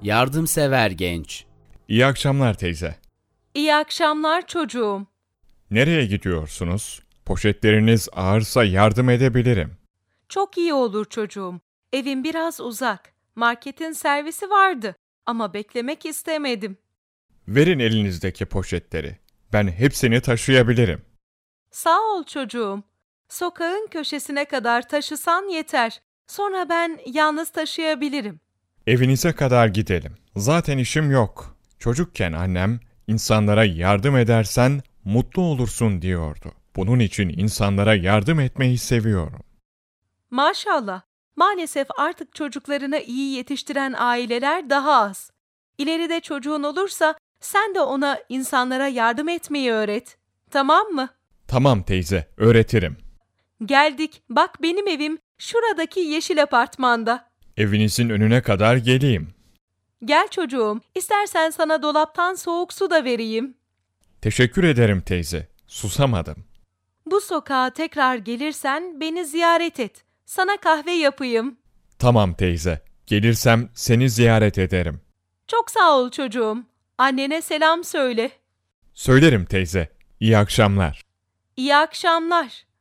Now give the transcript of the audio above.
Yardımsever genç. İyi akşamlar teyze. İyi akşamlar çocuğum. Nereye gidiyorsunuz? Poşetleriniz ağırsa yardım edebilirim. Çok iyi olur çocuğum. Evim biraz uzak. Marketin servisi vardı ama beklemek istemedim. Verin elinizdeki poşetleri. Ben hepsini taşıyabilirim. Sağ ol çocuğum. Sokağın köşesine kadar taşısan yeter. Sonra ben yalnız taşıyabilirim. Evinize kadar gidelim. Zaten işim yok. Çocukken annem, insanlara yardım edersen mutlu olursun diyordu. Bunun için insanlara yardım etmeyi seviyorum. Maşallah. Maalesef artık çocuklarını iyi yetiştiren aileler daha az. İleride çocuğun olursa sen de ona insanlara yardım etmeyi öğret. Tamam mı? Tamam teyze, öğretirim. Geldik. Bak benim evim şuradaki yeşil apartmanda. Evinizin önüne kadar geleyim. Gel çocuğum. İstersen sana dolaptan soğuk su da vereyim. Teşekkür ederim teyze. Susamadım. Bu sokağa tekrar gelirsen beni ziyaret et. Sana kahve yapayım. Tamam teyze. Gelirsem seni ziyaret ederim. Çok sağ ol çocuğum. Annene selam söyle. Söylerim teyze. İyi akşamlar. İyi akşamlar.